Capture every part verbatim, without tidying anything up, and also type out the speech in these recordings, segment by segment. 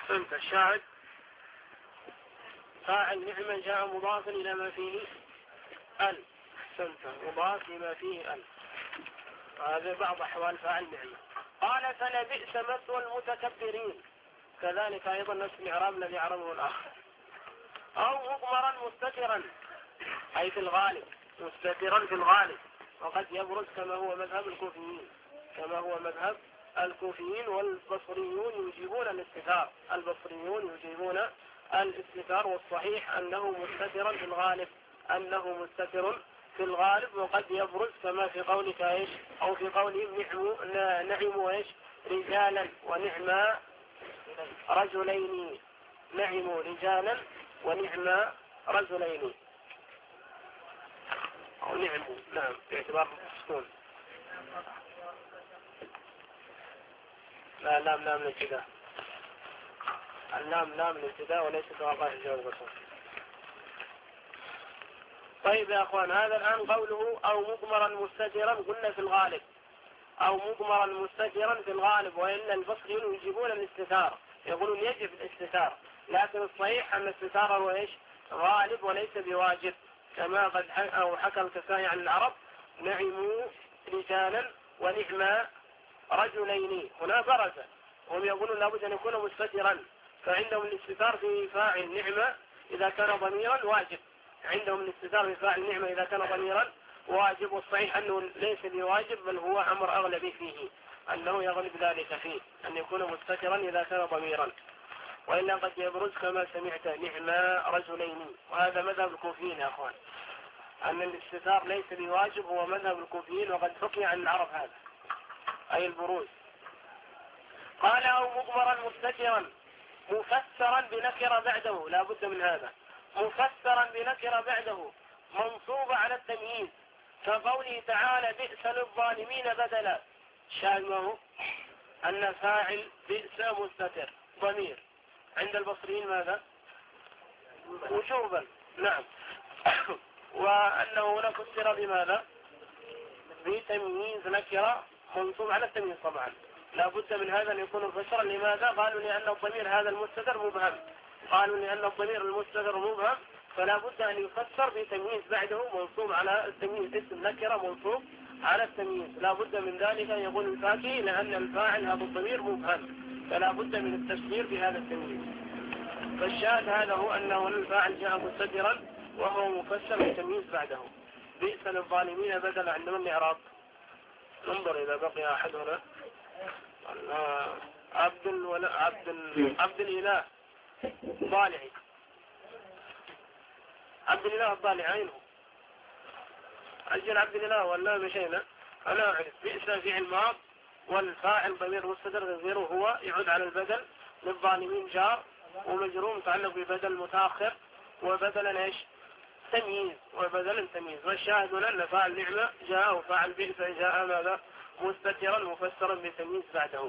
أحسنت. الشاهد فاعل نعمة جاء مضافا إلى ما فيه ال. أحسنت، مضاف لما فيه ال. هذا بعض أحوال فاعل نعمة. قال فلبئس مثوى المتكبرين، كذلك أيضا نفس الإعراب الذي عرضه الآخر. أو مضمرا مستترا أي في الغالب، مستترا في الغالب، وقد يبرز كما هو مذهب الكوفيين، كما هو مذهب الكوفيين. والبصريون يجيبون الاستتار، البصريون يجيبون الاستتار، والصحيح أنه مستترا في الغالب، أنه مستتر في الغالب، وقد يبرز كما في قولك إيش، أو في قولهم نعموا نعموا إيش رجالا ونعما رجلين، نعموا رجالا ونعما رجلين، أو نعموا، نعم باعتبار السكون. لا لام لام الابتداء، اللام لام الابتداء وليست واقع الجواب البصري. طيب يا أخوان، هذا الآن قوله أو مضمرا مستترا قلنا في الغالب، أو مضمرا مستترا في الغالب، وإن البصريون يجيبون الاستتار، يقولون يجب الاستتار، لكن الصحيح أن الاستتار هو إيش غالب وليس بواجب، كما قد أو حكى الكسائي عن العرب نعموا رجالا ونعما رجلين. هنا برز، هم يقولون لابد أن يكون مستترا، فعندهم الاستتار في فاعل نعمة إذا كان ضميرا واجب، عندهم الاستتار في فاعل نعمة إذا كان ضميرا واجب، والصحيح أنه ليس بواجب، بل هو أمر أغلبي فيه، أنه يغلب ذلك فيه أن يكون مستترا إذا كان ضميرا، وإلا قد يبرز كما سمعت نعما رجلين. وهذا مذهب الكوفيين يا أخوان، أن الاستتار ليس بواجب، هو مذهب الكوفيين، وقد حكي عن العرب هذا أي البروز. قال أو مضمرا مستترا مفسرا بنكر بعده، لا بد من هذا، مفسرا بنكر بعده منصوب على التمييز، كقوله تعالى بئس للظالمين بدلا. شاهده أن فاعل بئس مستتر ضمير، عند البصريين ماذا؟ وجوبا، نعم. وأنه هنا فسر بماذا؟ بتمييز نكرة منصوب على التمييز. طبعا لا بد من هذا أن يكون مفسرا. لماذا؟ قالوا لأن الضمير هذا المستتر مبهم، قالوا لأن الضمير المستتر مبهم، فلا بد أن يفسر بتمييز بعده منصوب على التمييز، اسم نكرة منصوب على التمييز، لا بد من ذلك. يقول الفاكهي لأن الفاعل هذا الضمير مبهم، فلا بد من التفسير بهذا التمييز. فالشاهد هذا هو أنه الفاعل جاء مستترا وهو مفسر بتمييز بعده. بئس للظالمين بدل عندما الإعراب. انظر إذا بقي أحد هنا. عبد ولا عبد عبد الإله ضالعي، عبد الإله الضالعي عينه أجل عبد الإله ولا مشينا. أنا أعرف بئس فعل ماض والفاعل ضمير مستتر غيره هو يعود على البدل، للظالمين جار ومجرور متعلق ببدل متأخر، وبدلا ايش تمييز، وبدلا تمييز. والشاهد أن فاعل نعمة جاء وفاعل بئس جاء ماذا مستترا مفسرا بتمييز بعده.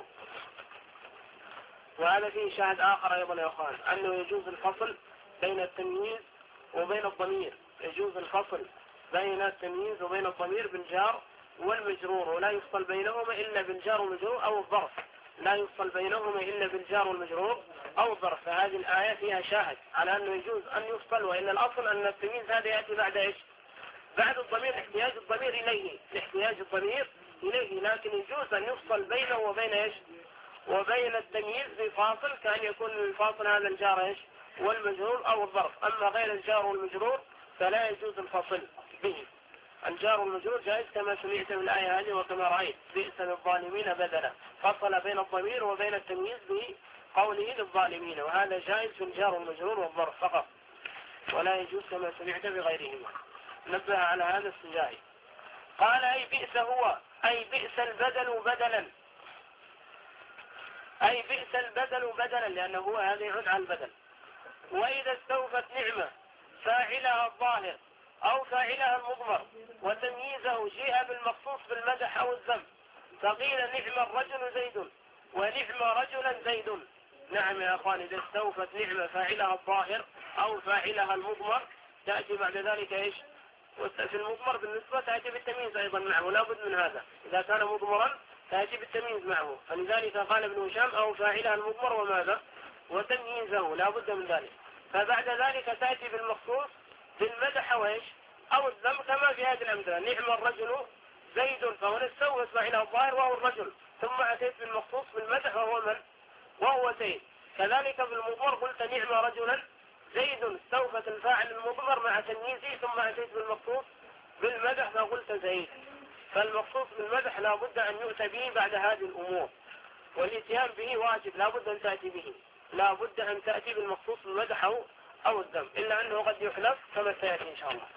وهذا فيه شاهد آخر أيضا يا أخوان، أنه يجوز الفصل بين التمييز وبين الضمير، يجوز الفصل بين التمييز وبين الضمير بالجار والمجرور، ولا يفصل بينهما إلا بالجار والمجرور أو الظرف، لا يفصل بينهما إلا بالجار والمجرور أو الظرف. فهذه الآية فيها شاهد على أنه يجوز أن يفصل، وإن الأصل أن التمييز هذا يأتي بعد إيش؟ بعد الضمير، احتياج الضمير إليه، احتياج الضمير إليه، لكن يجوز أن يفصل بينه وبين إيش؟ وبين التمييز بفاصل، كان يكون الفاصل هذا الجار إيش؟ والمجرور أو الظرف. أما غير الجار والمجرور فلا يجوز الفصل به. الجار والمجرور جائز كما سمعت من الآية هذه وكما رأيت بئس للظالمين بدلا، فصل بين الضمير وبين التمييز بقوله للظالمين، وهذا جائز في الجار والمجرور والظرف فقط، ولا يجوز كما سمعت بغيرهما. نبه على هذا السجائي. قال أي بئس هو أي بئس البدل بدلا، أي بئس البدل بدلا، لأنه هو هذا يعود على البدل. وإذا استوفت نعمة فاعلها الظاهر أو فاعلها المضمر وتمييزه جيء بالمخصوص بالمدح أو الذم، فقيل نعم الرجل زيد ونعم رجلا زيد. نعم يا أخوان، إذا استوفت نعمة فاعلها الظاهر أو فاعلها المضمر تأتي بعد ذلك إيش؟ في المضمر بالنسبة تأتي بالتمييز أيضا معه، لا بد من هذا، إذا كان مضمرا تأتي بالتمييز معه. فلذلك قال ابن هشام أو فاعلها المضمر وماذا وتمييزه لا بد من ذلك. فبعد ذلك تأتي بالمخصوص بالمدح وإيش أو الذم كما في هذه الأمثلة. نعم الرجل زيد، فهو نستوى إلى الظاهر وهو الرجل، ثم أتيت بالمخصوص بالمدح وهو من؟ وهو زيد. كذلك بالمضمر قلت نعم رجلا زيد، استوفت الفاعل المضمر مع تمييزه، ثم أتيت بالمخصوص بالمدح فقلت زيد. فالمخصوص بالمدح لا بد أن يؤتى به بعد هذه الأمور، والاتيان به واجب لا بد أن تأتي به، لا بد أن تأتي بالمخصوص بالمدح أو, أو الذم، إلا أنه قد يحلف كما سيأتي إن شاء الله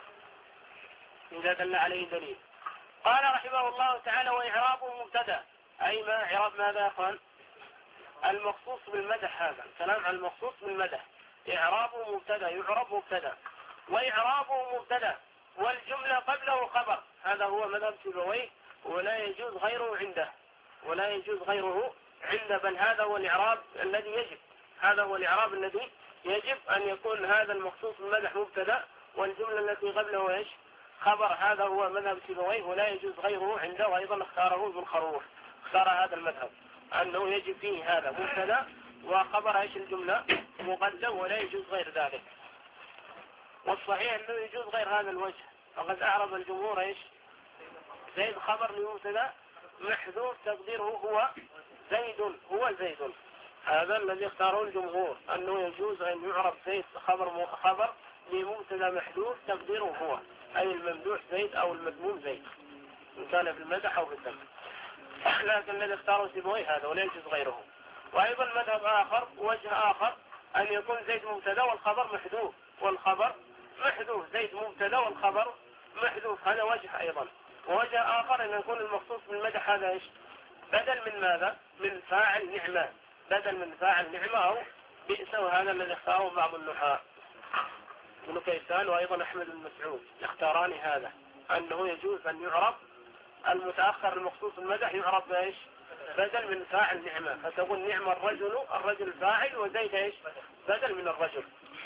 إذا دل عليه دليل. قال رحمه الله تعالى وإعرابه مبتدأ، أي ما إعراب ماذا يا أخوان؟ المخصوص بالمدح، هذا الكلام عن المخصوص بالمدح. إعرابه مبتدأ، يعرب مبتدأ، وإعرابه مبتدأ والجملة قبله خبر، هذا هو مذهب سيبويه، ولا يجوز غيره عنده، ولا يجوز غيره عنده، بل هذا هو الإعراب الذي يجب، هذا هو الإعراب الذي يجب أن يكون هذا المخصوص بالمدح مبتدأ والجملة التي قبله إيش؟ خبر. هذا هو مذهب سيبويه ولا يجوز غيره عنده، وأيضا اختاره ابن الخروف، اختار هذا المذهب أنه يجب فيه هذا مبتدأ وخبر إيش الجملة مقدم، ولا يجوز غير ذلك. والصحيح أنه يجوز غير هذا الوجه، فقد أعرب الجمهور إيش؟ زيد خبر لمبتدأ محذوف تقديره هو زيد، هو زيد. هذا الذي اختاره الجمهور أنه يجوز أن يعرب زيد خبر خبر لمبتدأ محذوف تقديره هو، أي الممدوح زيد أو المذموم زيد، إن كان في المدح أو في الذم. لكن الذي اختاره سيبويه هذا ولا يجوز غيره. وأيضا مذهب آخر وجه آخر أن يكون زيد مبتدأ والخبر محذوف، والخبر محذوف، زيد مبتدأ والخبر محذوف، هذا وجه أيضا. ووجه آخر أن يكون المخصوص بالمدح هذا إيش؟ بدل من ماذا؟ من فاعل نعمة، بدل من فاعل نعمة أو بئس، وهذا الذي اختاره بعض النحاة ابن كيسان وأيضا أحمد بن مسعود يختاران هذا، أنه يجوز أن يعرب المتأخر المخصوص بالمدح يعرب بإيش؟ بدل من فاعل نعمة، فتقول نعم الرجل، الرجل فاعل وزيد إيش؟ بدل من الرجل.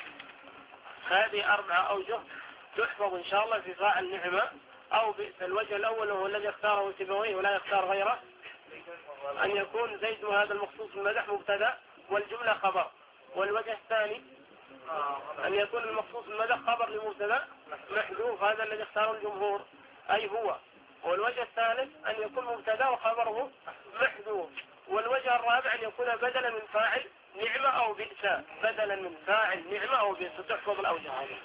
هذه أربعة أوجه تحفظ إن شاء الله في فاعل نعمة أو بئس. الوجه الأول هو الذي اختاره سيبويه ولا يختار غيره، أن يكون زيد هذا المخصوص بالمدح مبتدأ والجملة خبر. والوجه الثاني أن يكون المخصوص بالمدح خبر لمبتدأ محذوف، هذا الذي اختاره الجمهور أي هو. والوجه الثالث أن يكون مبتدأ وخبره محذوف. والوجه الرابع أن يكون بدلا من فاعل نعمة أو بئس، بدلا من فاعل نعمة أو بئس، تحفظ الأوجه هذه.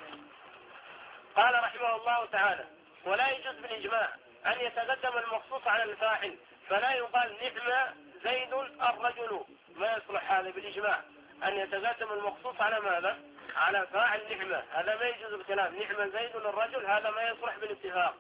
قال رحمه الله تعالى ولا يجوز بالإجماع أن يتقدم المخصوص على الفاعل، فلا يقال نعم زيد الرجل، ما يصلح هذا بالإجماع أن يتقدم المخصوص على ماذا؟ على فاعل نعمة، هذا ما يجوز بالكلام. نعم زيد الرجل هذا ما يصلح بالاتفاق.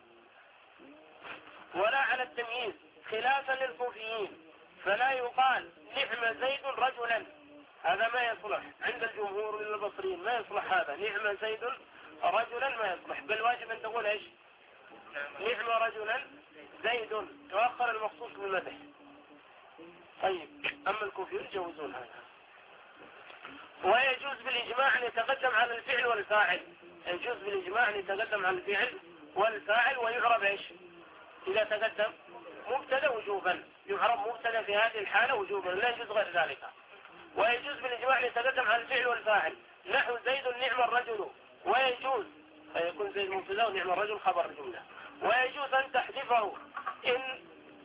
ولا على التمييز خلافا للكوفيين، فلا يقال نعم زيد رجلا، هذا ما يصلح عند الجمهور للبصريين، ما يصلح هذا نعم زيد رجلا، ما يصلح، بل واجب أن تقول إيش؟ نعم رجلا زيد، تؤخر المخصوص بالمدح. طيب أما الكوفيين يجوزون هذا. ويجوز بالإجماع أن يتقدم على الفعل والفاعل، يجوز بالإجماع أن يتقدم على الفعل والفاعل ويعرب إيش؟ إذا تقدم مبتدأ وجوبا، يعرب مبتدأ في هذه الحالة وجوبا، لا يجوز غير ذلك. ويجوز بالإجماع أن يتقدم على الفعل والفاعل، نحو زيد نعم الرجل، ويجوز فيكون زيد مبتدأ ونعم الرجل خبر الجملة. ويجوز أن تحذفه إن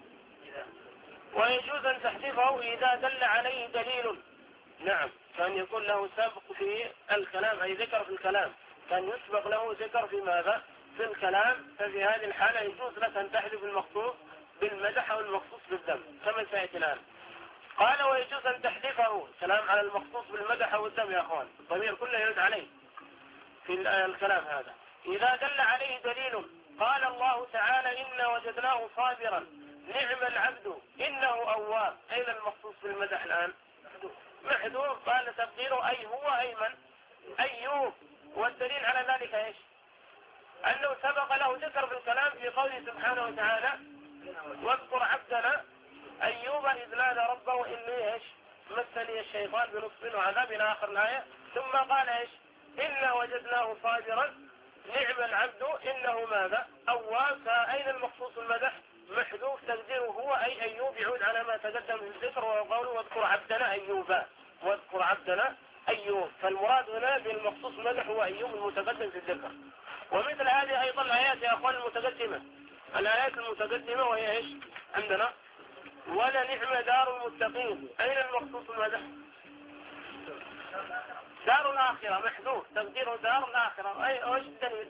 ويجوز أن تحذفه إذا دل عليه دليل، نعم، كان يكون له سبق في الكلام، أي ذكر في الكلام، كان يسبق له ذكر في ماذا؟ في الكلام، ففي هذه الحالة يجوز لك أن تحذف المخصوص بالمدح أو المخصوص بالذم كما سيأتي الآن. قال ويجوز أن تحذفه، كلام على المخصوص بالمدح أو الذم يا أخوان، الضمير كله يرد عليه في الكلام هذا. إذا دل عليه دليل، قال الله تعالى إنا وجدناه صابرا نعم العبد إنه أواب، أين المخصوص بالمدح الآن؟ محذوف، قال تقديره أي هو أي من؟ أيوب. والدليل على ذلك إيش؟ أنه سبق له ذكر في الكلام في قوله سبحانه وتعالى واذكر عبدنا أيوب إذ نادى ربه إني إيش؟ مسني الشيطان بنصب وعذاب إلى آخر الآية. ثم قال إيش؟ إنا وجدناه صابرا نعم العبد إنه ماذا؟ أواب. فأين المخصوص المدح؟ محذوف تقديره هو أي أيوب، يعود على ما تقدم في الذكر وقوله واذكر عبدنا أيوبا، واذكر ذكر عبدنا أيوب، فالمراد هنا بالمخصوص المدح هو أيوب المتقدم في الذكر. ومثل هذه أيضا الآيات يا أخوان المتقدمة، الآيات المتقدمة وهي إيش عندنا؟ ولنعم دار المتقين. أين المخصوص المدح؟ دار الآخرة محذوف، تقديره دار الآخرة. أي إيش الدليل؟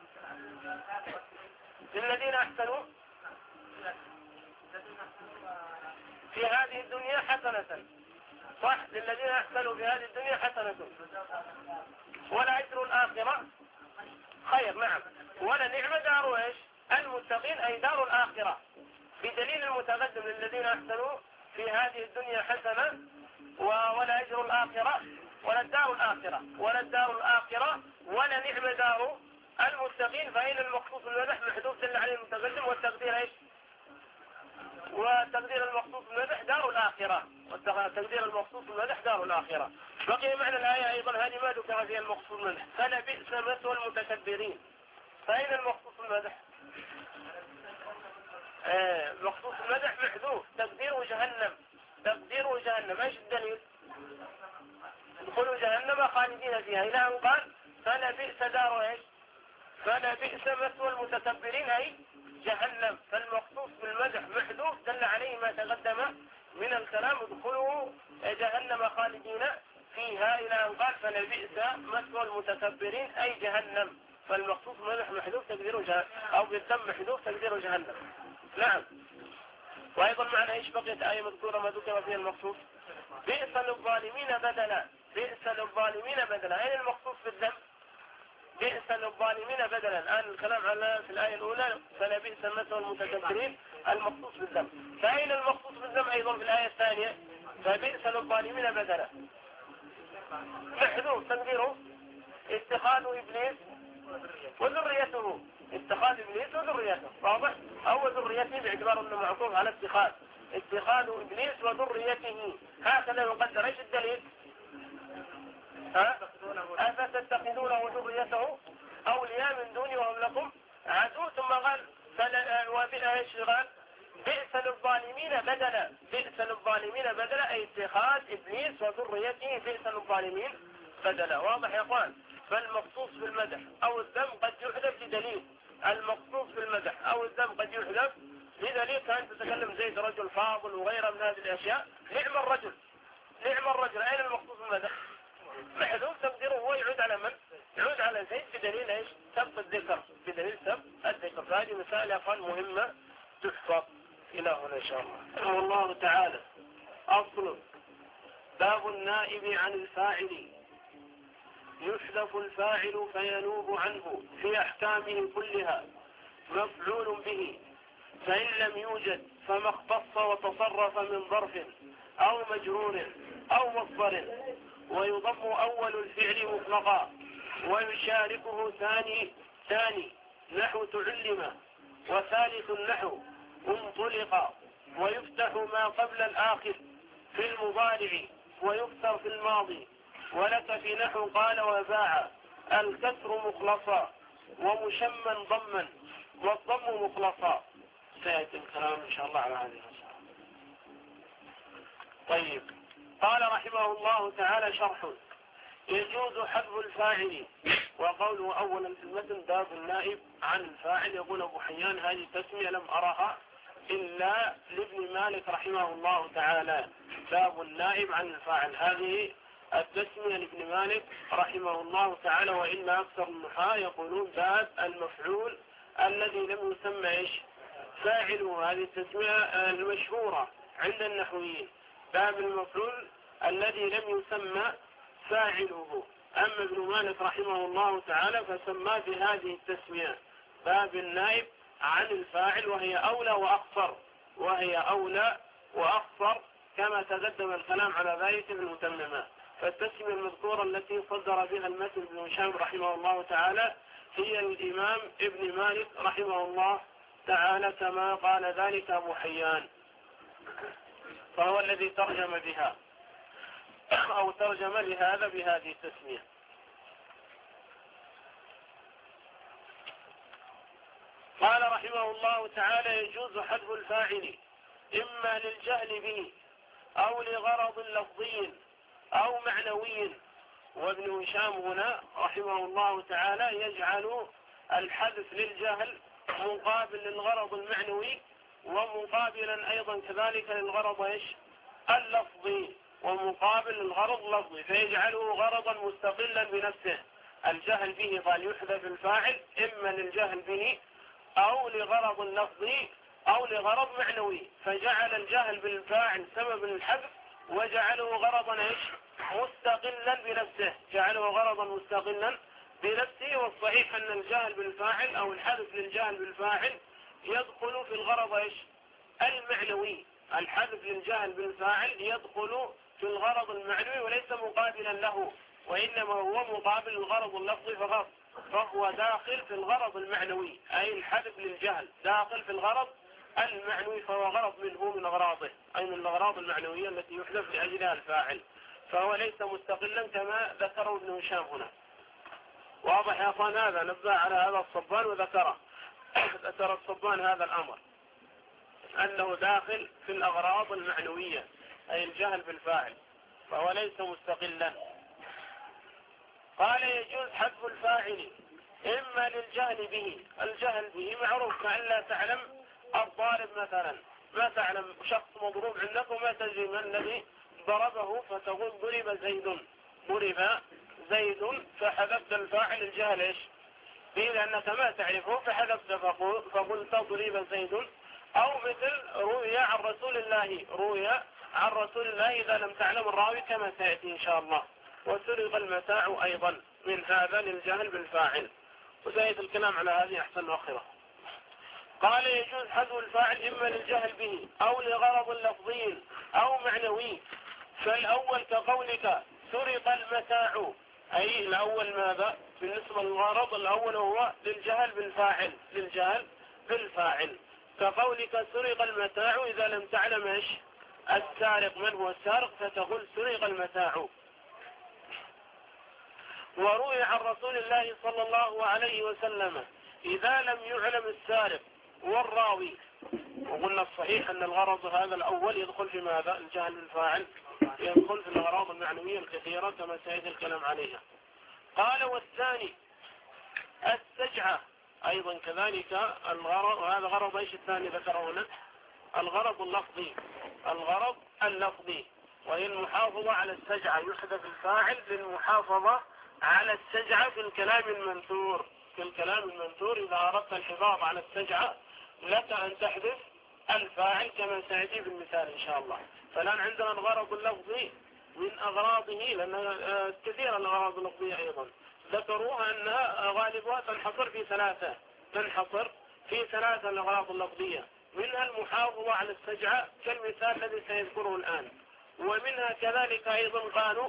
للذين أحسنوا في هذه الدنيا حسنة، صح؟ للذين أحسنوا في هذه الدنيا حسنة ولا أجر الآخرة خير. نعم. ولا نعم دار إيش المتقين، أي دار الآخرة، بدليل المتقدم للذين أحسنوا في هذه الدنيا حسنة ولا أجر الآخرة ولا الدار الآخرة ولا الدار الآخرة ولا نعم دار المتقين. فإن المخصوص المدح محذوف دل عليه المتقدم، والتقدير إيش؟ وتقدير المخصوص المدح دار الآخرة، وتقدير المخصوص المدح دار الآخرة. بقي معنى الآية أيضا هذه ما ذكر فيها المخصوص المدح، فلبئس مثوى المتكبرين. فأين المخصوص المدح؟ آه مخصوص المدح محذوف، تقديره جهنم، تقديره جهنم. ايش الدليل؟ ادخلوا جهنم خالدين فيها، الى ان قال فلبئس دار ايش؟ فلبئس مثوى المتكبرين، اي جهنم. فالمخصوص بالمدح محذوف دل عليه ما تقدم من الكلام، ادخلوا جهنم خالدين فيها، الى ان قال فلبئس مثوى المتكبرين اي جهنم. فالمخصوص بالمدح محذوف تقديره جهنم، او بالذم محذوف تقديره جهنم. نعم. وايضا معنى ايش بقيت آية مذكورة ما ذكر فيها المخصوص؟ بئس للظالمين بدلا، بئس للظالمين بدلا. اين المخصوص بالذنب؟ بئس للظالمين بدلا. الان الكلام على في الآية الاولى فلبئس مثوى المتكبرين، المخصوص بالذنب. فاين المخصوص بالذنب ايضا في الآية الثانية؟ فبئس للظالمين بدلا، محذوف تقديره اتخاذ ابليس وذريته، اتخاذ ابليس وذريته، واضح؟ او ذريته باعتبار انه معطوف على اتخاذ، اتخاذ ابليس وذريته، هكذا يقدر. ايش الدليل؟ ها؟ افتتخذونه وذريته اولياء من دوني وهم لكم عدو. ثم قال وبئس ايش قال؟ بئس للظالمين بدلا، بئس للظالمين بدلا اي اتخاذ ابليس وذريته بئس للظالمين بدلا. واضح يا اخوان؟ فالمخصوص بالمدح او الذم قد يحذف لدليل، المخصوص بالمدح او الذم قد يحذف لدليل. كان تتكلم زيد رجل فاضل وغيره من هذه الاشياء، نعم الرجل، نعم الرجل. اين المخصوص بالمدح؟ محذوف تقديره هو يعود على من؟ يعود على زيد بدليل ايش؟ سبق الذكر، بدليل سبق الذكر. فهذه مسائل يا اخوان مهمة تحفظ الى هنا ان شاء الله. رحمه الله تعالى. اصل باب النائب عن الفاعل، يحذف الفاعل فينوب عنه في أحكامه كلها مفعول به، فإن لم يوجد فما اختص وتصرف من ظرف أو مجرور أو مصدر، ويضم أول الفعل مطلقا ويشاركه ثاني ثاني نحو تعلم، وثالث النحو انطلق، ويفتح ما قبل الآخر في المضارع ويكسر في الماضي. ولك في نحو قال وباع الكسر مخلصا ومشما ضما والضم مخلصا. سيأتي الكلام إن شاء الله على هذه المسألة. طيب، قال رحمه الله تعالى شرح: يجوز حذف الفاعل. وقوله أولا في المتن باب النائب عن الفاعل، يقول أبو حيان هذه تسمية لم أرها إلا لابن مالك رحمه الله تعالى، باب النائب عن الفاعل، هذه التسمية لابن مالك رحمه الله تعالى. وإن أكثر النحاة يقولون باب المفعول الذي لم يسمى إيش فاعله، هذه التسمية المشهورة عند النحويين، باب المفعول الذي لم يسمى فاعله. أما ابن مالك رحمه الله تعالى فسمى بهذه التسمية باب النائب عن الفاعل، وهي أولى وأقصر، وهي أولى وأقصر كما تقدم الكلام على ذلك في المتممات. فالتسمية المذكورة التي صدر بها المتن بن هشام رحمه الله تعالى هي الإمام ابن مالك رحمه الله تعالى كما قال ذلك أبو حيان، فهو الذي ترجم بها أو ترجم لهذا بهذه التسمية. قال رحمه الله تعالى: يجوز حذف الفاعل إما للجهل به أو لغرض لفظي أو معنوي. وابن هشام هنا رحمه الله تعالى يجعل الحذف للجهل مقابل للغرض المعنوي، ومقابلا أيضا كذلك للغرض إيش اللفظي، ومقابل للغرض اللفظي، فيجعله غرضا مستقلا بنفسه. الجهل به قال يحذف الفاعل إما للجهل به أو لغرض لفظي أو لغرض معنوي، فجعل الجهل بالفاعل سبب الحذف وجعله غرضا إيش مستقلا بنفسه، جعله غرضا مستقلا بنفسه. والصحيح أن الجهل بالفاعل أو الحذف للجهل بالفاعل يدخل في الغرض إيش المعنوي. الحذف للجهل بالفاعل يدخل في الغرض المعنوي وليس مقابلا له، وإنما هو مقابل الغرض اللفظي فقط، فهو داخل في الغرض المعنوي، أي الحذف للجهل داخل في الغرض المعنوي، فهو غرض منه من أغراضه، أي من الأغراض المعنوية التي يحذف لأجلها الفاعل، فهو ليس مستقلا كما ذكره ابن هشام هنا. واضح يا أخوان؟ هذا نبه على هذا الصبان وذكره ذكر الصبان هذا الأمر أنه داخل في الأغراض المعنوية، أي الجهل بالفاعل، فهو ليس مستقلا. قال يجوز حذف الفاعل إما للجهل به، الجهل به معروف كأن لا تعلم الضارب مثلا، ما تعلم شخص مضروب عندك وما تدري من الذي ضربه، فتقول ضرب زيد، ضرب زيد، فحذفت الفاعل الجهل إيش به لأنك ما تعرفه فحذفت فقلت ضرب زيد. أو مثل روي عن رسول الله، روي عن رسول الله إذا لم تعلم الراوي كما سيأتي إن شاء الله. وسرق المتاع أيضا من هذا للجهل بالفاعل، وسيأتي الكلام على هذه أحسن وأخره. قال يجوز حذف الفاعل إما للجهل به أو لغرض لفظي أو معنوي. فالأول كقولك سرق المتاع، أي الأول ماذا بالنسبة للغرض؟ الأول هو للجهل بالفاعل، للجهل بالفاعل. كقولك سرق المتاع إذا لم تعلم إيش السارق من هو السارق فتقول سرق المتاع. وروي عن رسول الله صلى الله عليه وسلم إذا لم يعلم السارق والراوي، وقلنا الصحيح أن الغرض هذا الأول يدخل في ماذا؟ الجهل بالفاعل، يدخل في الأغراض المعنوية الكثيرة كما سيأتي الكلام عليها. قال والثاني السجعة أيضا كذلك الغرض، وهذا غرض ايش الثاني ذكره هنا؟ الغرض اللفظي، الغرض اللفظي، وهي المحافظة على السجعة، يحذف الفاعل للمحافظة على السجعة في الكلام المنثور. في الكلام المنثور إذا أردت الحفاظ على السجعة لك أن تحذف الفاعل كما سيأتي بالمثال إن شاء الله. فالآن عندنا الغرض اللفظي من أغراضه، لأن كثيرا الأغراض اللفظية أيضا ذكروها أنها غالبها تنحصر في ثلاثة، تنحصر في ثلاثة الأغراض اللفظية، منها المحافظة على السجعة كالمثال الذي سيذكره الآن، ومنها كذلك أيضا قالوا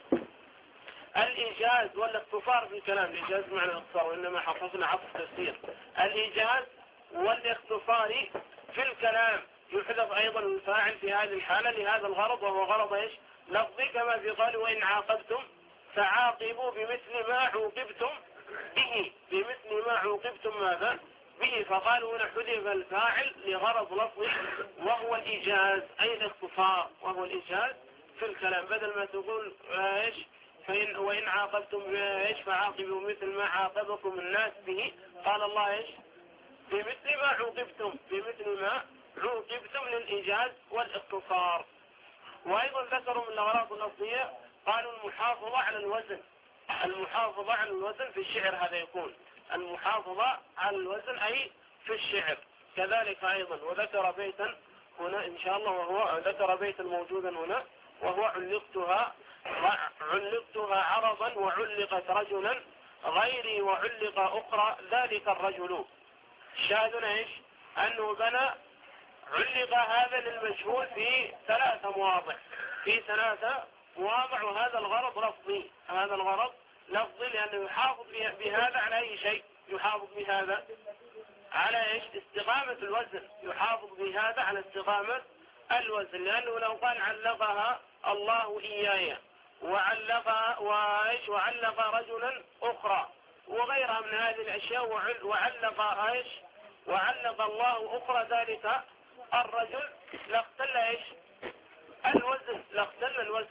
الإيجاز والاختصار في الكلام. الإيجاز معنى الاختصار، وإنما حفظنا عطف تفسير. الإيجاز والاختصار في الكلام يحذف أيضا الفاعل في هذه الحالة لهذا الغرض، وهو غرض إيش لفظي، كما في قال وإن عاقبتم فعاقبوا بمثل ما عوقبتم به، بمثل ما عوقبتم ماذا به. فقالوا هنا حذف الفاعل لغرض لفظي وهو الإيجاز، أي الاختصار، وهو الإيجاز في الكلام، بدل ما تقول إيش فإن وإن عاقبتم إيش فعاقبوا مثل ما عاقبكم الناس به، قال الله إيش بمثل ما عوقبتم، بمثل ما عوقبتم للإيجاز والاختصار. وأيضا ذكروا من الأغراض اللفظية قالوا المحافظة على الوزن، المحافظة على الوزن في الشعر، هذا يكون المحافظة على الوزن أي في الشعر كذلك أيضا. وذكر بيتا هنا إن شاء الله، وهو ذكر بيتا موجودا هنا وهو علقتها علقتها عرضا وعلقت رجلا غيري وعلق أخرى ذلك الرجل. شاهدنا إيش أنه بنى علق هذا للمجهول في ثلاثة مواضع، في ثلاثة مواضع، وهذا الغرض لفظي، هذا الغرض لفظي لأنه يحافظ بهذا على أي شيء، يحافظ بهذا على إيش استقامة الوزن، يحافظ بهذا على استقامة الوزن، لأنه لو قال علقها الله إياي وعلق وإيش وعلق رجلا أخرى وغيرها من هذه الأشياء وعلق إيش وعلق الله أخرى ذلك الرجل لاختل إيش الوزن، لاختل الوزن،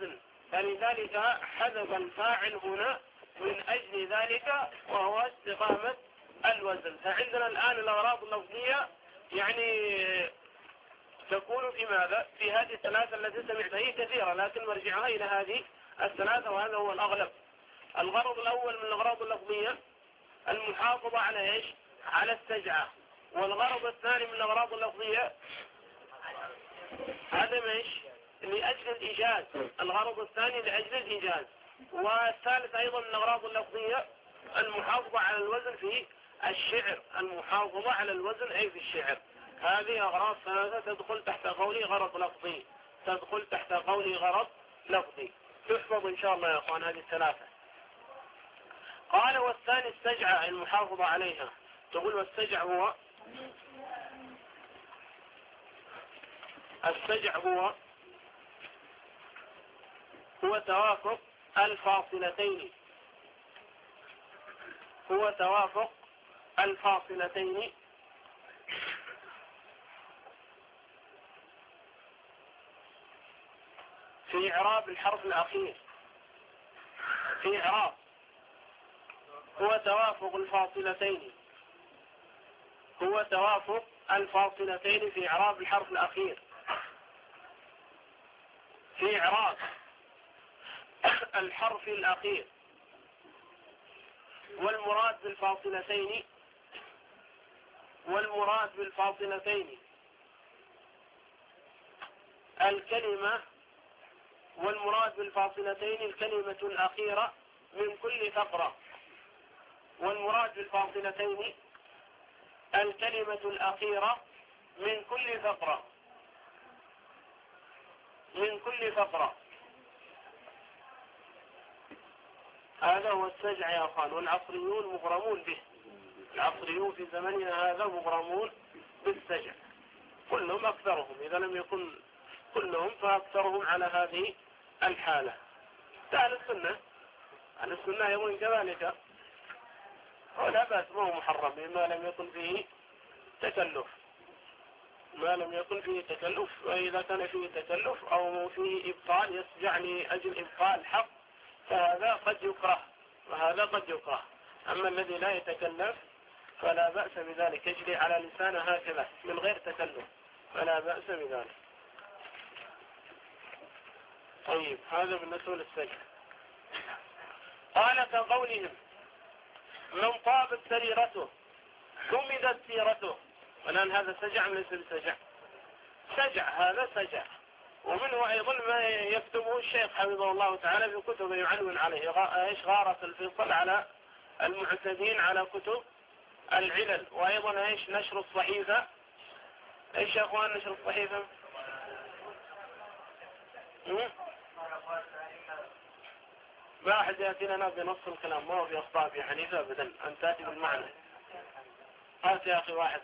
فلذلك حذف الفاعل هنا من أجل ذلك وهو استقامة الوزن. فعندنا الآن الأغراض اللفظية يعني تكون في ماذا؟ في هذه الثلاثة التي سمعتها، هي كثيرة لكن مرجعها إلى هذه الثلاثة وهذا هو الأغلب. الغرض الأول من الأغراض اللفظية المحافظة على إيش؟ على السجعة. والغرض الثاني من الأغراض اللفظية عدم إيش؟ لأجل الإيجاز. الغرض الثاني لأجل الإيجاز. والثالث أيضا من الأغراض اللفظية المحافظة على الوزن في الشعر. المحافظة على الوزن أي في الشعر. هذه أغراض ثلاثة تدخل تحت قولي غرض لفظي، تدخل تحت قولي غرض لفظي. تحفظ إن شاء الله يا أخوان هذه الثلاثة. قال والثاني السجعة المحافظة عليها. تقول والسجع هو السجع هو هو توافق الفاصلتين هو توافق الفاصلتين في إعراب الحرف الأخير. في إعراب هو توافق الفاصلتين هو توافق الفاصلتين في إعراب الحرف الأخير. في إعراب الحرف الأخير. والمراد بالفاصلتين والمراد بالفاصلتين الكلمة والمراد بالفاصلتين الكلمة الأخيرة من كل فقرة. والمراد بالفاصلتين الكلمة الأخيرة من كل فقرة من كل فقرة. هذا هو السجع يا أخوان. والعصريون مغرمون به. العصريون في زمننا هذا مغرمون بالسجع كلهم، أكثرهم إذا لم يكن كلهم فأكثرهم على هذه الحالة. أهل السنة أهل السنة يقولون كذلك ولا بأس، ما هو محرم ما لم يكن فيه تكلف ما لم يكن فيه تكلف. وإذا كان فيه تكلف أو فيه إبطال يسجع لأجل إبطال الحق فهذا قد يكره وهذا قد يكره. أما الذي لا يتكلف فلا بأس بذلك، يجري على لسانه هكذا من غير تكلف فلا بأس بذلك. طيب هذا بالنسبة للسجع. قال كقولهم من طابت سريرته حمدت سيرته. والآن هذا سجع من ليس بسجع. سجع هذا سجع. ومنه أيضا ما يكتبه الشيخ حفظه الله تعالى في كتب يعنون عليه إيش غارة الفصل على المعتدين على كتب العلل. وأيضا إيش نشر الصحيفة. إيش يا أخوان نشر الصحيفة؟ ما أحد يأتي لنا بنص الكلام، ما هو في أخطاء في حنيفة أبدا، أن تأتي بالمعنى. هات يا أخي واحد.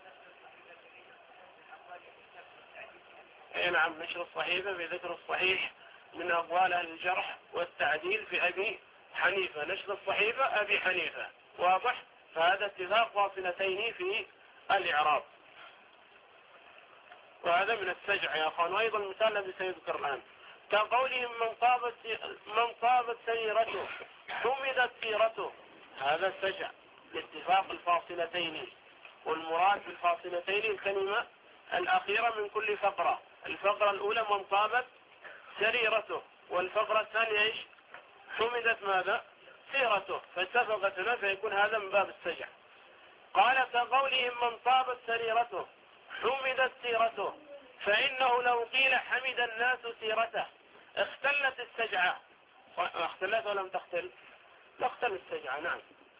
اي نعم نشر الصحيفة بذكر الصحيح من أقوال أهل الجرح والتعديل في أبي حنيفة. نشر الصحيفة أبي حنيفة واضح. فهذا اتفاق واصلتين في الإعراب. وهذا من السجع يا أخوان. وأيضا مثال الذي سيذكر الآن كقولهم من طابت من طابت سيرته حمدت سيرته. هذا السجع لاتفاق الفاصلتين. والمراد بالفاصلتين الكلمة الأخيرة من كل فقرة. الفقرة الأولى من طابت سريرته، والفقرة الثانية إيش؟ حمدت ماذا؟ سيرته. فاتفقت هنا فيكون هذا من باب السجع. قال كقولهم من طابت سريرته حمدت سيرته فإنه لو قيل حمد الناس سيرته اختلت السجعة. اختلت ولم تختل؟ لا اختل السجعة. نعم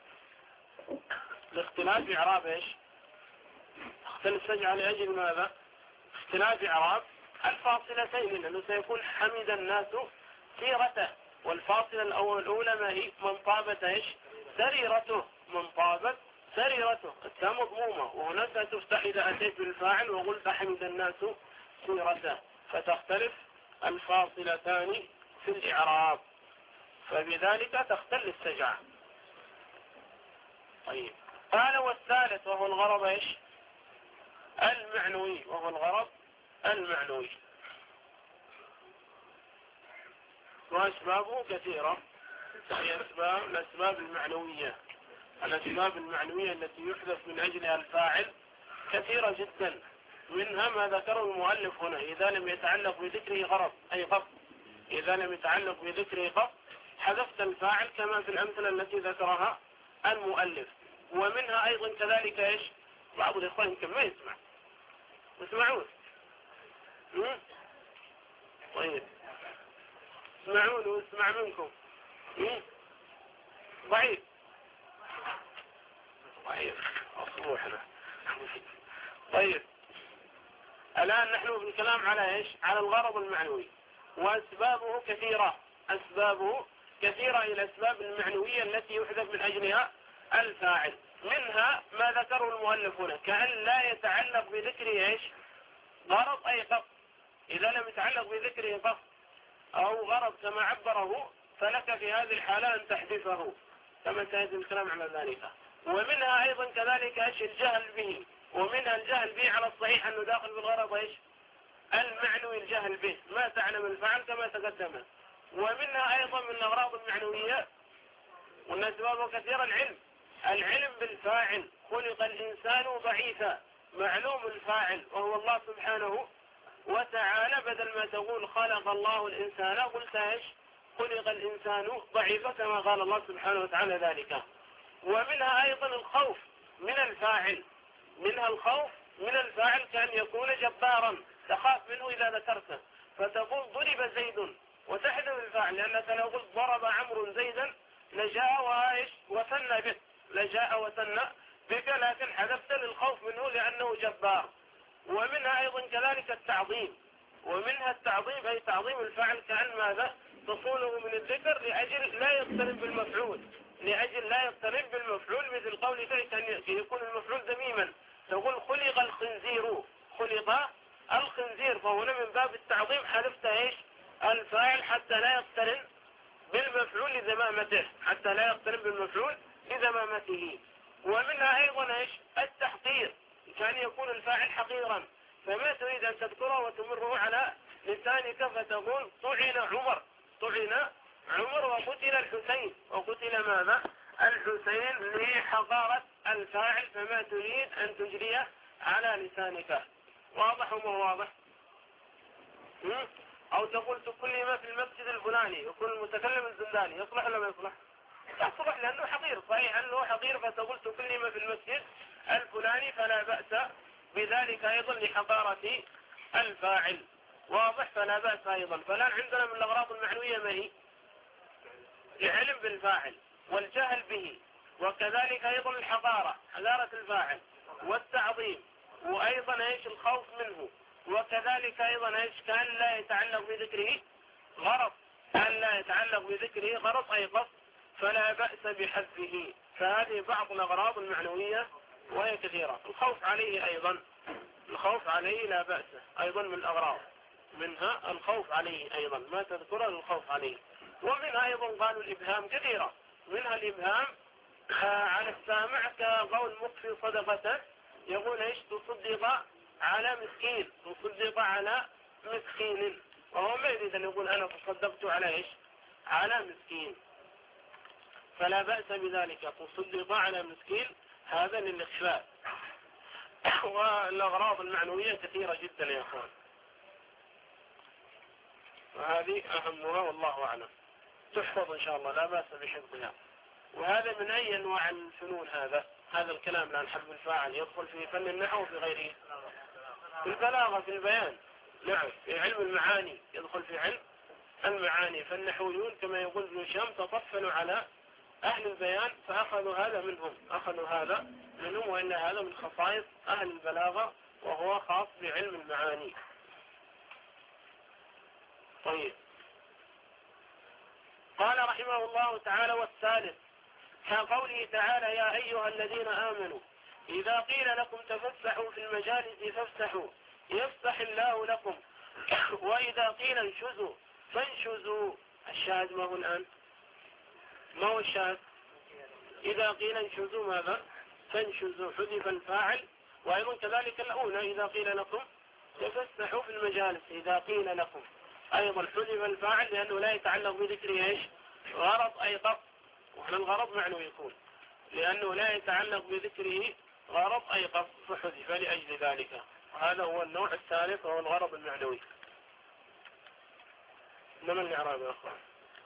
الاختلاف إعراب إيش؟ اختل السجعة لأجل ماذا؟ اختلاف إعراب الفاصلتين، لأنه سيكون حمد الناس سيرته. والفاصلة الأولى ما هي؟ من طابت إيش؟ سريرته. من طابت سريرته التاء مضمومة، وهنا ستفتح إذا أتيت بالفاعل وقلت حمد الناس سيرته، فتختلف الفاصلتان في الإعراب، فبذلك تختل السجعة. طيب قال والثالث وهو الغرض إيش؟ المعنوي. وهو الغرض المعنوي. وأسبابه كثيرة. هي أسباب الأسباب المعنوية الأسباب المعنوية التي يحدث من أجلها الفاعل كثيرة جدا. منها ما ذكره المؤلف هنا: إذا لم يتعلق بذكره غرض أي قصد. إذا لم يتعلق بذكره قصد حذفت الفاعل كما في الأمثلة التي ذكرها المؤلف. ومنها أيضا كذلك إيش؟ بعض الإخوان يمكن ما يسمع. اسمعون. طيب اسمعون واسمع منكم. ضعيف ضعيف أصبوحنا. طيب الآن نحن في الكلام على إيش؟ على الغرض المعنوي. وأسبابه كثيرة أسبابه كثيرة إلى الأسباب المعنوية التي يحدث من أجلها الفاعل. منها ما ذكره المؤلف هنا: كأن لا يتعلق بذكره إيش؟ غرض أي قصد. إذا لم يتعلق بذكره قصد أو غرض كما عبره فلك في هذه الحالة أن تحذفه كما سيأتي الكلام على ذلك. ومنها أيضا كذلك إيش؟ الجهل به. ومنها الجهل به على الصحيح أنه داخل بالغرض إيش؟ المعنوي، الجهل به ما تعلم الفعل كما تقدم. ومنها أيضا من الأغراض المعنوية والأسباب كثيرة العلم العلم بالفاعل. خلق الإنسان ضعيفا، معلوم الفاعل وهو الله سبحانه وتعالى. بدل ما تقول خلق الله الإنسان قلت إيش؟ خلق الإنسان ضعيفا كما قال الله سبحانه وتعالى ذلك. ومنها أيضا الخوف من الفاعل منها الخوف من الفاعل كأن يكون جبارا تخاف منه إذا ذكرته فتقول ضرب زيد وتحذف الفاعل، لأنك لو قلت ضرب عمرو زيدا لجاء وإيش؟ وثنى به لجاء وثنى بك، لكن حذفت للخوف منه لأنه جبار. ومنها أيضا كذلك التعظيم ومنها التعظيم أي تعظيم الفاعل كأن ماذا؟ تصونه من الذكر لأجل لا يقترب بالمفعول لأجل لا يقترب بالمفعول مثل قولك أن يكون المفعول ذميما تقول خلق الخنزير خلق الخنزير، فهنا من باب التعظيم حذفت إيش؟ الفاعل حتى لا يقترن بالمفعول لذمامته حتى لا يقترن بالمفعول لذمامته. ومنها أيضا إيش؟ التحقير كان يكون الفاعل حقيرا فما تريد أن تذكره وتمره على لسانك فتقول طعن عمر طعن عمر وقتل الحسين وقتل ماذا؟ الحسين لحقارة الفاعل فما تريد أن تجريه على لسانك. واضح وما واضح؟ أو تقول تكلم في المسجد الفلاني يكون المتكلم الزنداني يصلح ولا ما يصلح؟ يصلح لأنه حقير صحيح أنه حقير فتقول تكلم في المسجد الفلاني فلا بأس بذلك أيضا لحقارة الفاعل. واضح؟ فلا بأس أيضا. فالآن عندنا من الأغراض المعنوية ما هي؟ العلم بالفاعل والجهل به وكذلك أيضا الحقارة حقارة الفاعل والتعظيم وأيضا إيش؟ الخوف منه وكذلك أيضا إيش؟ كأن لا يتعلق بذكره غرض كأن لا يتعلق بذكره غرض أي قصد فلا بأس بحذفه. فهذه بعض الأغراض المعنوية وهي كثيرة. الخوف عليه أيضا الخوف عليه لا بأس أيضا من الأغراض. منها الخوف عليه أيضا ما تذكره الخوف عليه. ومنها أيضا قالوا الإبهام كثيرة. منها الإبهام على السامع كقول مخفي صدقته يقول إيش؟ تصدق على مسكين تصدق على مسكين وهو ما يريد أن يقول أنا تصدقت على إيش؟ على مسكين فلا بأس بذلك. تصدق على مسكين هذا للإخفاء. والأغراض المعنوية كثيرة جدا يا أخوان وهذه أهمها والله أعلم. تحفظ إن شاء الله لا بأس بحفظها. وهذا من أي أنواع الفنون هذا هذا الكلام لأن حذف الفاعل يدخل في فن النحو وفي غيره. في البلاغة في البيان نعم. في علم المعاني يدخل في علم المعاني. فالنحويون كما يقول ابن هشام تطفلوا على أهل البيان فأخذوا هذا منهم أخذوا هذا منهم وإن هذا من خصائص أهل البلاغة وهو خاص بعلم المعاني. طيب قال رحمه الله تعالى: والثالث كقوله تعالى: يا أيها الذين آمنوا إذا قيل لكم تفسحوا في المجالس فافسحوا يفسح الله لكم وإذا قيل انشزوا فانشزوا. الشاهد ما هو الآن؟ ما هو الشاهد؟ إذا قيل انشزوا ماذا؟ فانشزوا حذف الفاعل. وأيضا كذلك الأولى إذا قيل لكم تفسحوا في المجالس إذا قيل لكم أيضا حذف الفاعل لأنه لا يتعلق بذكره إيش غرض أي قصد، وهنا الغرض معنوي يكون لأنه لا يتعلق بذكره غرض أي قصد فحذف لأجل ذلك. وهذا هو النوع الثالث وهو الغرض المعنوي. إنما الإعراب يا أخوان.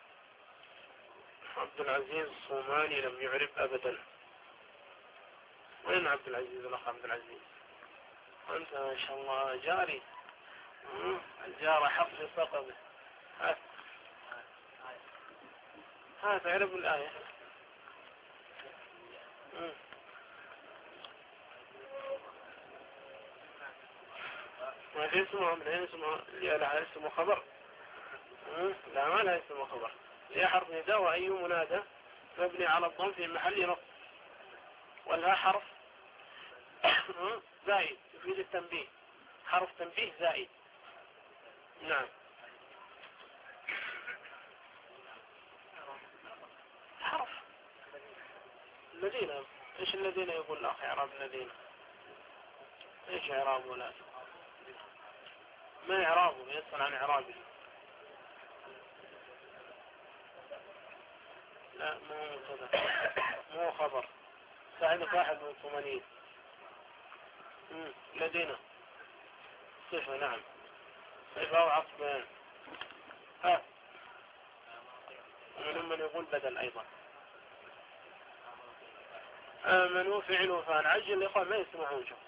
عبد العزيز الصوماني لم يعرف أبدا. وين عبد العزيز الأخ عبد العزيز؟ أنت ما شاء الله جاري. الجارة حق صقبه. هات هات اعرف الآية. ما في اسمه من هنا اسمه لها اسمه خبر. لا ما لها اسمه خبر. هي حرف نداء وأي منادى مبني على الضم في محل نصب، والها حرف زائد يفيد التنبيه، حرف تنبيه زائد. نعم. حرف الذين. ايش الذين يقول الأخ إعراب الذين؟ ايش إعرابه؟ لا ما إعرابه؟ يسأل عن إعرابه. لا مو كذا، مو خبر. ساعدك واحد من الثمانين. لدينا صفة. نعم صفة وعطف. ها ومن من يقول بدل أيضا. آمنوا فعل وفعل. عجل الإخوة ما يسمعون. شوف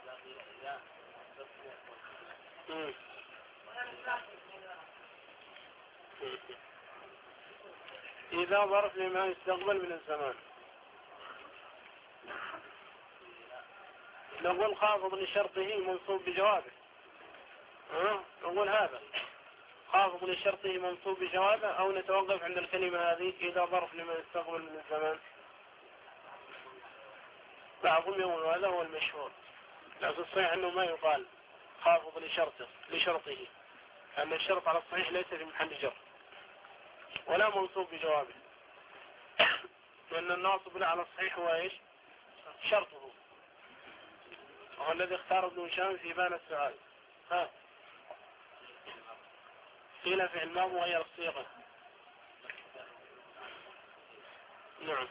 إذا ظرف لما يستقبل من الزمان. نقول خافض لشرطه منصوب بجوابه. أه؟ نقول هذا خافض لشرطه منصوب بجوابه، أو نتوقف عند الكلمة هذه إذا ظرف لما يستقبل من الزمان. بعضهم يقول هذا هو المشهور، لكن الصحيح أنه ما يقال خافض لشرطه لشرطه لأن الشرط على الصحيح ليس في محل جر ولا منصوب بجوابه، لأن الناصب على الصحيح هو إيش شرطه، وهو الذي اختار ابن هشام في بان السؤال. ها قيل في الماضي وغير الصيغة. نعم.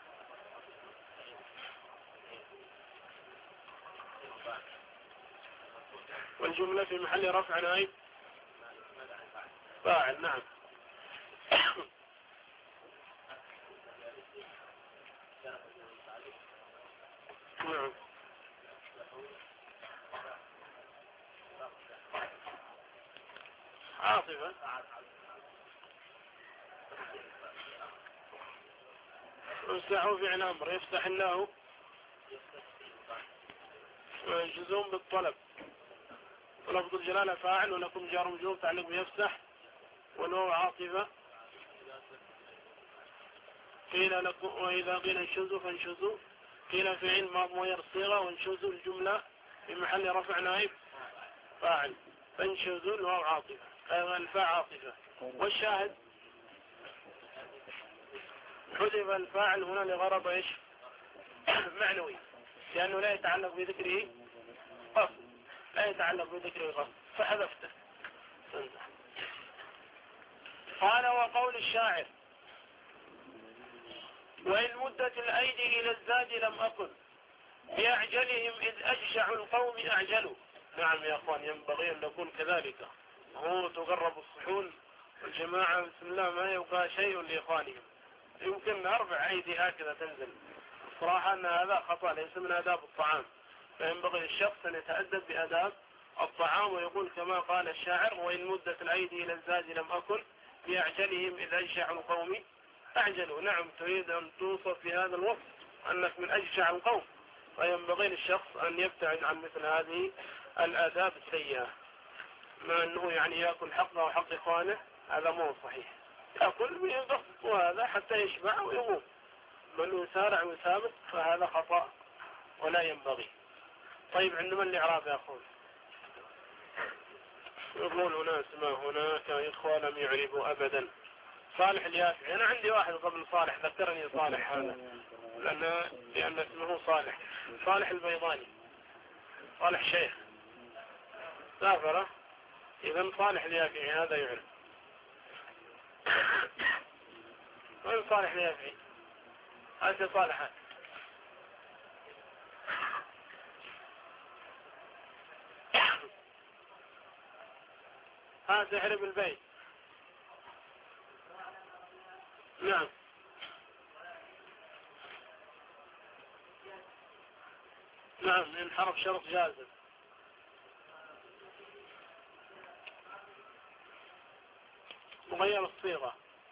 والجملة في محل رفع نائب فاعل. نعم. نعم. عاطفة. يفتحوا فعل أمر. يفتح الله جزوم بالطلب، ولفظ الجلالة فاعل، ولكم جار مجرور تعلق بيفتح، والواو عاطفة. قيل لكم وإذا قيل انشزوا فانشزوا. قيل فعل ماض مغير الصيغة، وانشزوا الجملة في محل رفع نائب فاعل، فانشزوا الواو عاطفة الفاء عاطفة. والشاهد حذف الفاعل هنا لغرض ايش معنوي، لأنه لا يتعلق بذكره قصد، لا يتعلق بذكره قصد فحذفته. قال وقول الشاعر وإن مدت الأيدي إلى الزاد لم أكن بأعجلهم إذ أجشع القوم أعجلوا. نعم يا أخوان ينبغي أن نكون كذلك. هو تقرب الصحون والجماعة بسم الله ما يبقى شيء لإخوانهم، يمكن أربع أيدي هكذا تنزل. الصراحة أن هذا خطأ ليس من آداب الطعام، فينبغي الشخص أن يتأدب بآداب الطعام ويقول كما قال الشاعر وإن مدت الأيدي إلى الزاد لم أكن بأعجلهم إذ أجشع القوم أعجلوا. نعم تريد أن توصف في هذا الوصف أنك من أجشع القوم، فينبغي للشخص أن يبتعد عن مثل هذه الآداب السيئة. ما أنه يعني يأكل حقه وحق إخوانه هذا مو صحيح، يأكل بينقص وهذا حتى يشبع ويقوم، من يسارع ويسابق فهذا خطأ ولا ينبغي. طيب عندما الإعراب يا أخوان يقول هنا اسمه هناك إخوة لم يعربوا أبدا. صالح اليافعي، أنا عندي واحد قبل صالح ذكرني صالح هذا لأن, لأن اسمه صالح. صالح البيضاني، صالح شيخ سافره، إذن صالح اليافعي هذا يعرف. وين صالح ليفعل؟ هذه صالحة. ها تحرب البيت. نعم. نعم إن حرف شرط جازم. مغير الصيغة.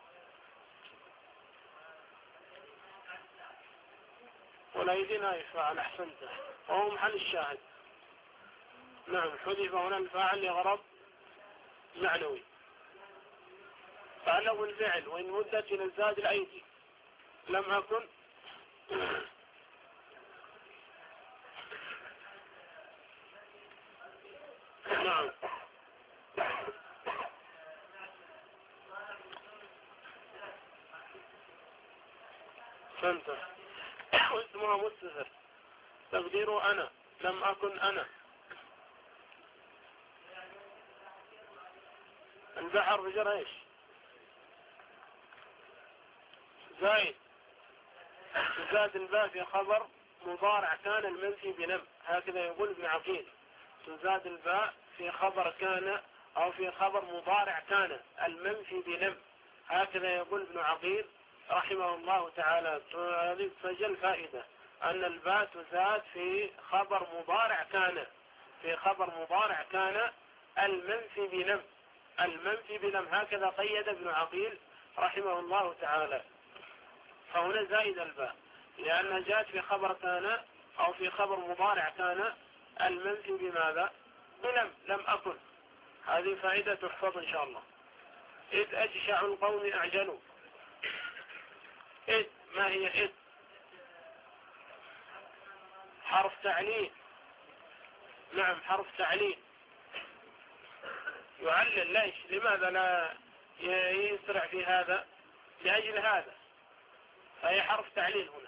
ولا يدينا يفعل أحسنته وهو محل الشاهد. نعم حذف هنا الفاعل لغرض معنوي. فعله الفعل وإن مدت إلى الزاد الأيدي لم أكن نعم. فهمت. واسمها مستتر تقديره أنا لم أكن أنا. البحر بجر ايش؟ زايد. زاد الباء في خبر مضارع كان المنفي بلم، هكذا يقول ابن عقيل. زاد الباء في خبر كان أو في خبر مضارع كان المنفي بلم، هكذا يقول ابن عقيل رحمه الله تعالى. هذه تسجل فائدة أن الباء تزاد في خبر مضارع كان، في خبر مضارع كان المنفي بلم، المنفي بلم، هكذا قيد ابن عقيل رحمه الله تعالى. فهنا زائد الباء لأنها جاءت في خبر كان أو في خبر مضارع كان المنفي بماذا؟ بلم، لم أكن. هذه فائدة تحفظ إن شاء الله. إذ أجشع القوم أعجلوا. إذ ما هي إذ؟ حرف تعليل. نعم حرف تعليل يعلل. ليش؟ لماذا لا يسرع في هذا؟ لأجل هذا، فهي حرف تعليل هنا.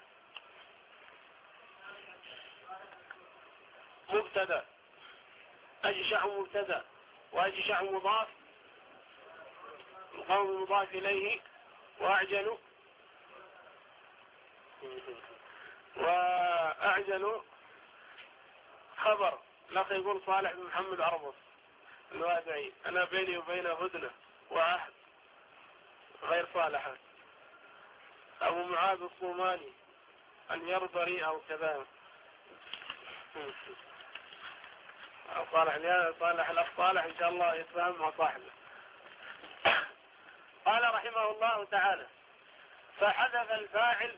مبتدا، أجشع مبتدا، وأجشع مضاف، القوم مضاف إليه، وأعجلوا وأعجلوا خبر. لقد يقول صالح بن محمد عربص الوادعي أنا بيني وبين هدنة وعهد غير صالحة. أبو معاذ الصوماني أن يرضري أو كذا. صالح لهذا صالح الأخ صالح إن شاء الله يتفهم مع صاحبه. قال رحمه الله تعالى فحذف الفاعل.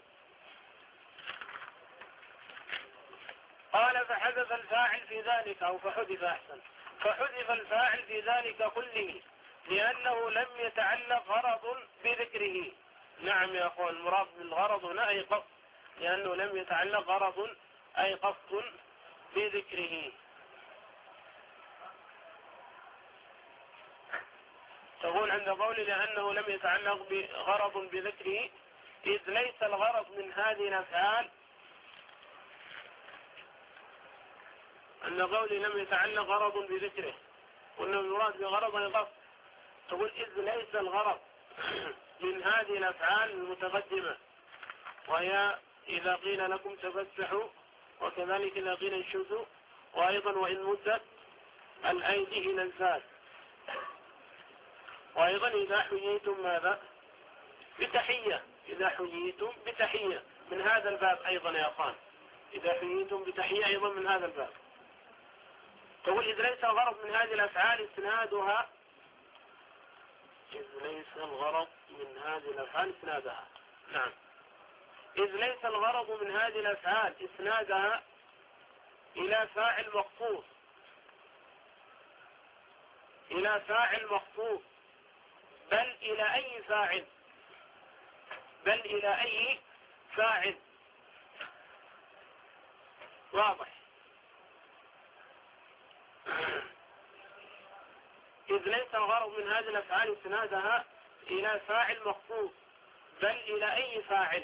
قال فحذف الفاعل في ذلك أو فحذف أحسن فحذف الفاعل في ذلك كله لأنه لم يتعلق غرض بذكره. نعم يا أخوان المراد بالغرض هنا أي قصد، لأنه لم يتعلق غرض أي قصد بذكره. تقول عند قولي لأنه لم يتعلق بغرض بذكره إذ ليس الغرض من هذه الأفعال. عند قولي لم يتعلق غرض بذكره قلنا المراد بغرض أي قصد. تقول إذ ليس الغرض من هذه الأفعال المتقدمة، وهي إذا قيل لكم تفسحوا، وكذلك إذا قيل انشزوا، وأيضا وإن مدت الأيدي إلى الزاد، وأيضا إذا حييتم ماذا؟ بتحية. إذا حييتم بتحية من هذا الباب أيضا يا أخوان، إذا حييتم بتحية أيضا من هذا الباب. تقول إذ ليس الغرض من هذه الأفعال إسنادها، إذ ليس الغرض من هذه الأفعال إسنادها. نعم إذ ليس الغرض من هذه الأفعال إسنادها إلى فاعل مخصوص، إلى فاعل مخصوص، بل إلى أي فاعل، بل إلى أي فاعل. واضح. إذ ليس الغرض من هذه الأفعال إسنادها إلى فاعل مخصوص بل إلى أي فاعل.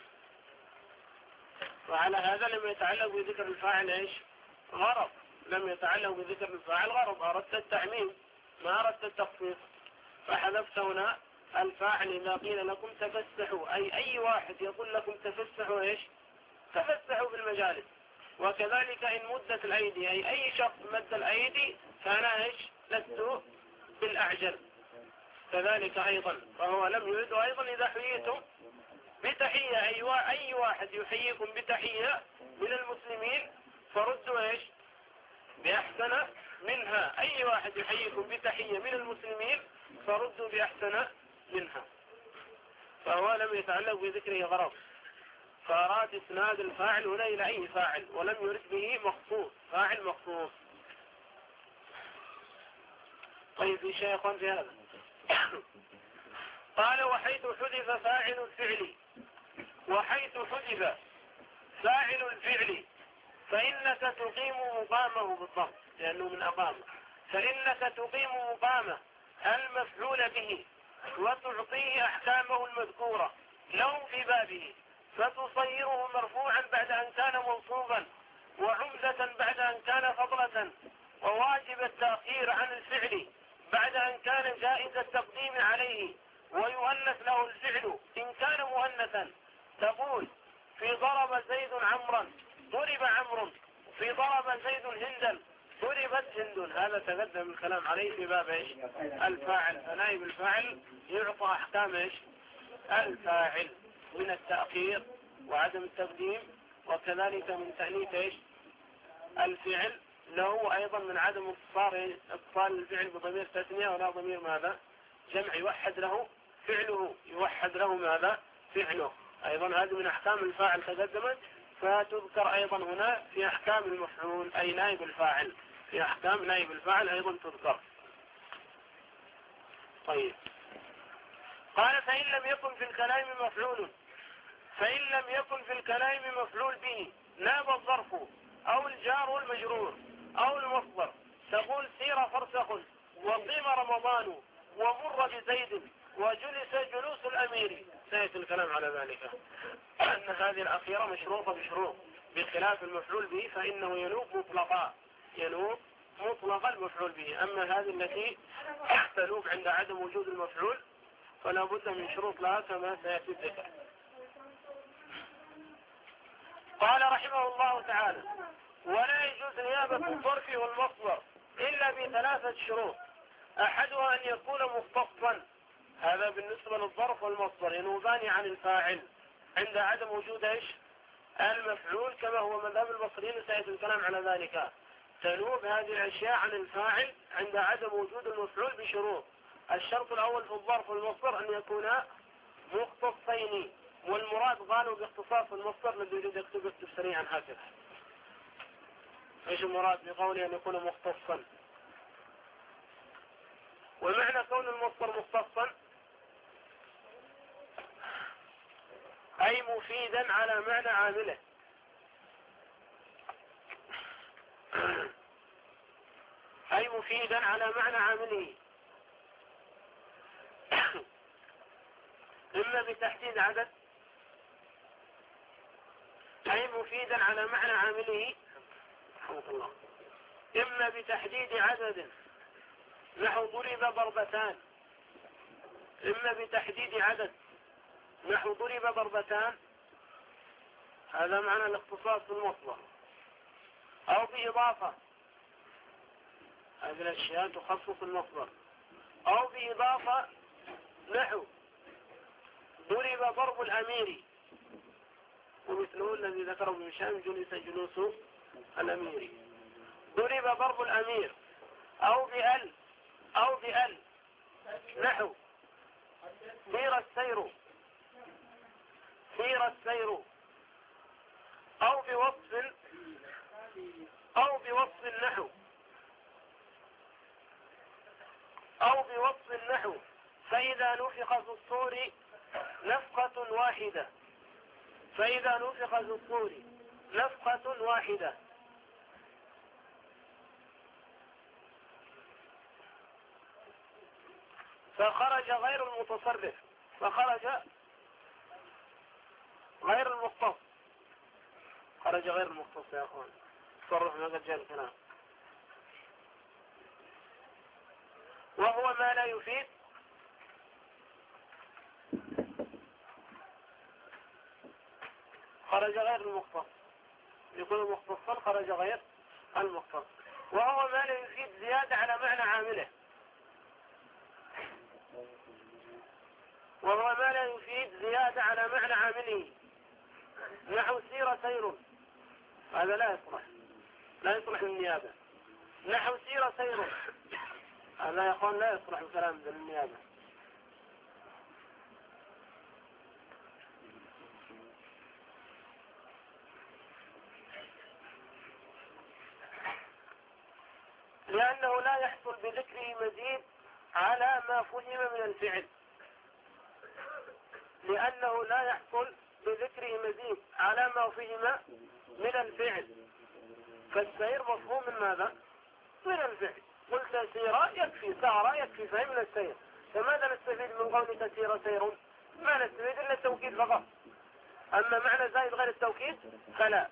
وعلى هذا لم يتعلق بذكر الفاعل إيش؟ غرض. لم يتعلق بذكر الفاعل غرض، أردت التعميم ما أردت التخصيص، فحذفت هنا الفاعل إذا قيل لكم تفسحوا، أي أي واحد يقول لكم تفسحوا إيش؟ تفسحوا في المجالس. وكذلك إن مدت الأيدي، أي أي شخص مد الأيدي فأنا إيش؟ لست بالأعجل. كذلك أيضا فهو لم يرد. أيضا إذا حييتم بتحية، أي أي واحد يحييكم بتحية من المسلمين فردوا إيش؟ بأحسن منها. أي واحد يحييكم بتحية من المسلمين فردوا بأحسن منها. فهو لم يتعلق بذكره غرض، فأراد إسناد الفاعل هنا إلى أي فاعل ولم يرد به مخصوص، فاعل مخصوص. طيب في شيء في هذا. قال وحيث حذف فاعل الفعل، وحيث حذف فاعل الفعل فإنك تقيم مقامه بالضبط، لأنه من أقامه. فإنك تقيم مقامه المفعول به وتعطيه أحكامه المذكورة له في بابه، فتصيره مرفوعا بعد أن كان منصوبا، وعمدة بعد أن كان فضلة، وواجب التأخير عن الفعل بعد أن كان جائز التقديم عليه، ويؤنث له الفعل إن كان مؤنثا. تقول في ضرب زيد عمرا، ضرب عمرو، في ضرب زيد هندا، ضربت هند. هذا تقدم الكلام عليه في باب ايش؟ الفاعل. فنائب الفاعل يعطى احكام ايش؟ الفاعل من التأخير وعدم التقديم، وكذلك من تأنيث ايش؟ الفعل له، ايضا من عدم اتصال اتصال الفعل بضمير تثنية ولا ضمير ماذا؟ جمع، يوحد له فعله، يوحد له ماذا؟ فعله. ايضا هذه من احكام الفاعل تقدمت، فتذكر ايضا هنا في احكام المفعول اي نائب الفاعل، في احكام نائب الفاعل ايضا تذكر. طيب قال فإن لم يكن في الكلام مفعول، فإن لم يكن في الكلام مفعول به ناب الظرف او الجار والمجرور او المصدر. تقول سير فرسخ، وقيم رمضان، ومر بزيد، وجلس جلوس الامير. سيأتي الكلام على ذلك ان هذه الاخيرة مشروطة بشروط، بخلاف المفعول به فانه ينوب مطلقا، ينوب مطلق المفعول به. اما هذه التي تنوب عند عدم وجود المفعول فلا بد من شروط لها كما سيأتي الذكر. قال رحمه الله تعالى ولا يجوز نيابة الظرف والمصدر إلا بثلاثة شروط. أحدها أن يكون مختصا، هذا بالنسبة للظرف والمصدر، ينوبان عن الفاعل عند عدم وجود إيش؟ المفعول، كما هو مذهب البصريين سيأتي الكلام على ذلك. تنوب هذه الأشياء عن الفاعل عند عدم وجود المفعول بشروط. الشرط الأول في الظرف والمصدر أن يكونا مختصين، والمراد قالوا باختصاص المصدر الذي يريد يكتب يكتب سريعا هكذا. ايش المراد بقوله ان يكون مختصا؟ ومعنى كون المصدر مختصا اي مفيدا على معنى عامله، اي مفيدا على معنى عامله، اما بتحديد عدد، اي مفيدا على معنى عامله، الله. اما بتحديد عدد نحو ضرب ضربتان، اما بتحديد عدد نحو ضرب ضربتان، هذا معنى الاختصاص بالمصدر، او باضافة، هذه الاشياء تخصص المصدر، او باضافة نحو ضرب ضرب الامير، ومثله الذي ذكره ابن هشام جلس جلوس الامير، ضرب ضرب الامير، او بأل او بأل نحو سير السير، سير السير، او بوصف او بوصف النحو، او بوصف النحو فاذا نفخ في الصور نفخة واحدة، فاذا نفخ في الصور نفخة واحدة. فخرج غير المتصرف، فخرج غير المختص، خرج غير المختص يا اخوان، تصرف ما قد جاء الكلام، وهو ما لا يفيد خرج غير المختص، يكون مختصا خرج غير المختص. وهو ما لا يفيد زيادة على معنى عامله، وهو ما لا يفيد زيادة على معنى عامله، نحو سير سير، هذا لا يصلح، لا يصلح للنيابة. نحو سير سير، هذا يا اخوان لا يصلح الكلام للنيابة. لأنه لا يحصل بذكره مزيد على ما فهم من الفعل، لأنه لا يحصل بذكره مزيد على ما فهم من الفعل. فالسير مفهوم من ماذا؟ من الفعل. قلت سيرا يكفي، سارا يكفي، فهمنا السير. فماذا نستفيد من قولك سير سير؟ ما نستفيد إلا التوكيد فقط، أما معنى زائد غير التوكيد فلا.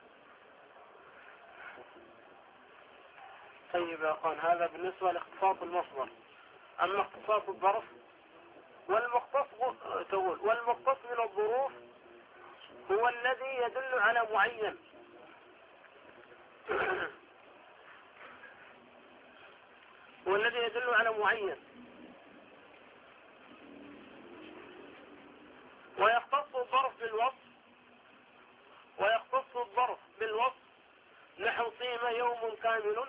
طيب يا أخوان، هذا بالنسبة لاختصاص المصدر. أما اختصاص الظرف والمختص تقول والمختص من الظروف هو الذي يدل على معين هو الذي يدل على معين ويختص الظرف بالوصف ويختص الظرف بالوصف نحو صيم يوم كامل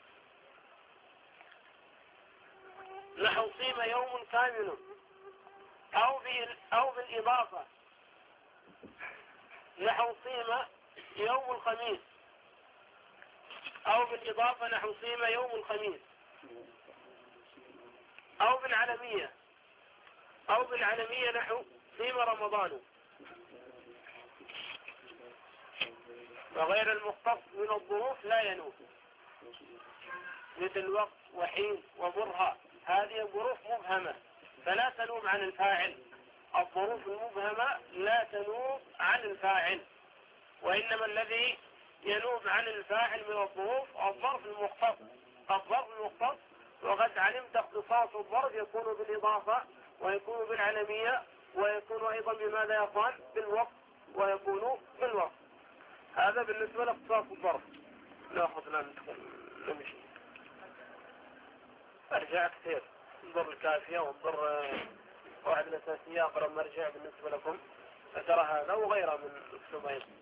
نحو صيم يوم كامل أو أو بالإضافة نحو صيم يوم الخميس، أو بالإضافة نحو صيم يوم الخميس، أو بالعلمية أو بالعلمية نحو صيم رمضان. وغير المختص من الظروف لا ينوب، مثل وقت وحين وبرهة، هذه ظروف مبهمة فلا تنوب عن الفاعل. الظروف المبهمة لا تنوب عن الفاعل، وإنما الذي ينوب عن الفاعل من الظروف الظرف المختص. الظرف المختص وقد علمت اختصاص الظرف يكون بالإضافة ويكون بالعلمية ويكون أيضا بماذا يا أخوان؟ بالوقت، ويكون بالوقت. هذا بالنسبة لاختصاص الظرف. ناخذ الآن نمشي، أرجع كثير، انظر الكافية وانظر واحد الأساسية أقرب مرجع بالنسبة لكم، فترى هذا وغيره من أسلوبين.